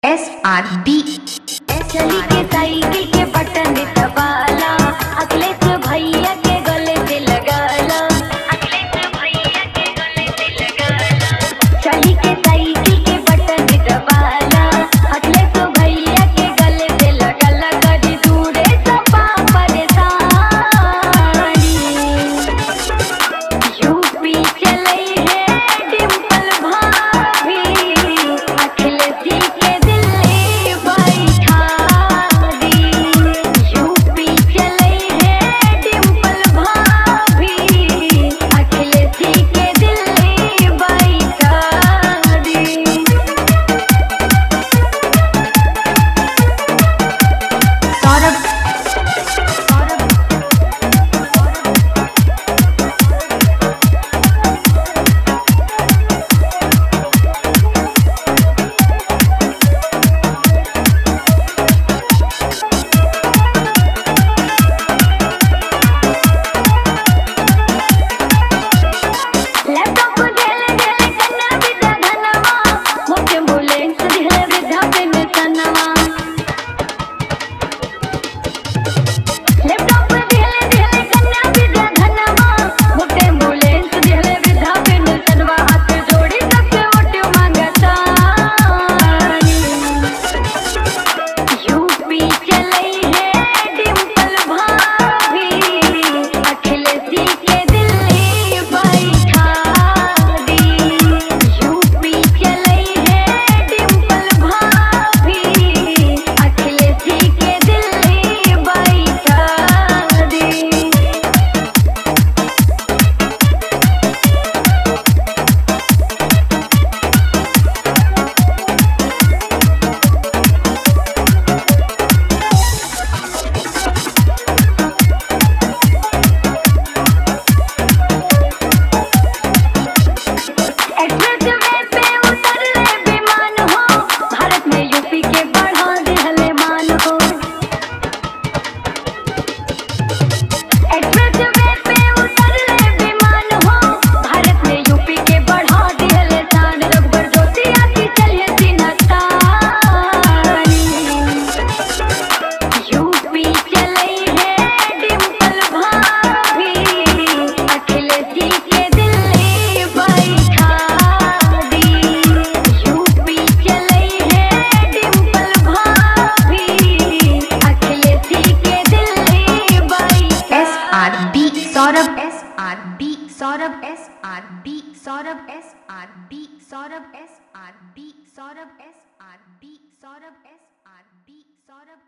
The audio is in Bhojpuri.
SRB चली के साइकिल के बटन दबाला, अखिलेश भैया के गले से लगाला, अखिलेश भैया के गले से लगाला। चली के साइकिल के बटन दबाला, अखिलेश भैया के गले से लगाला। कभी दूरे सपा परेशानी, यूपी चले है डिम्पल भाभी, अखिलेश जी के दिल्ली बैठा दी। यूपी चले है डिम्पल भाभी, अखिलेश जी के दिल्ली बैठा दी। सौरभ लैपटॉप देले देले कन्या विद्या धनवा, मुख्य एम्बुलेंस दिले वृद्धा पेंशनवा। लैपटॉप देले देले कन्या विद्या धनवा, मुख्य एम्बुलेंस दिले वृद्धा पेंशनवा। हाथ जोड़ी सबसे वोट मांगतानी, यूपी चले है डिम्पल भाभी, अखिलेश जी के दिल्ली बैठा दी। यूपी चले है डिम्पल भाभी, अखिलेश जी के दिल्ली बैठा दी। एक्सप्रेस वे पे उतर ले विमान हो, भारत में यूपी के बढ़ा दिहले मान हो। एक्सप्रेस वे पे उतर ले विमान हो, भारत में यूपी के बढ़ा दिहले शान। रघुबर ज्योति आती चलिए सिनतानी, यूपी चले है डिम्पल भाभी, अखिलेश जी के दिल्ली बैठा दी। यूपी चले है डिम्पल भाभी, अखिलेश जी के दिल्ली बैठा। SRB Saurabh SRB Saurabh SRB Saurabh SRB Saurabh SRB Saurabh SRB Saurabh SRB Saurabh